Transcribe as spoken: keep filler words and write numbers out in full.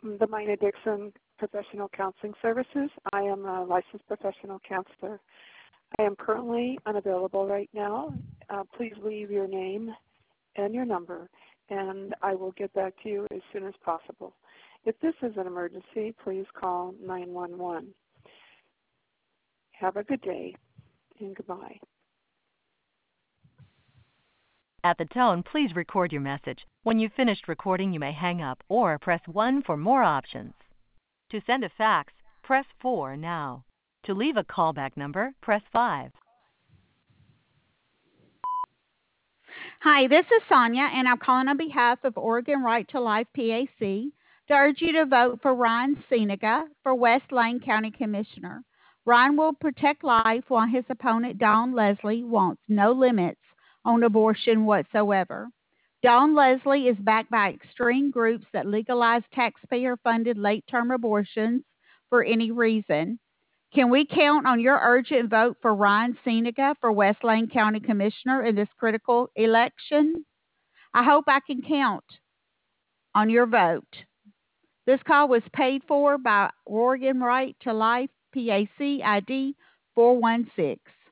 the Mina Dixon Professional Counseling Services. I am a licensed professional counselor. I am currently unavailable right now. Uh, please leave your name and your number, and I will get back to you as soon as possible. If this is an emergency, please call nine one one. Have a good day, and goodbye. At the tone, please record your message. When you've finished recording, you may hang up or press one for more options. To send a fax, press four now. To leave a callback number, press five. Hi, this is Sonia, and I'm calling on behalf of Oregon Right to Life P A C to urge you to vote for Ron Cienega for West Lane County Commissioner. Ron will protect life while his opponent, Dawn Leslie, wants no limits on abortion whatsoever. Dawn Leslie is backed by extreme groups that legalize taxpayer-funded late-term abortions for any reason. Can we count on your urgent vote for Ron Cienega for West Lane County Commissioner in this critical election? I hope I can count on your vote. This call was paid for by Oregon Right to Life, P A C I D four one six.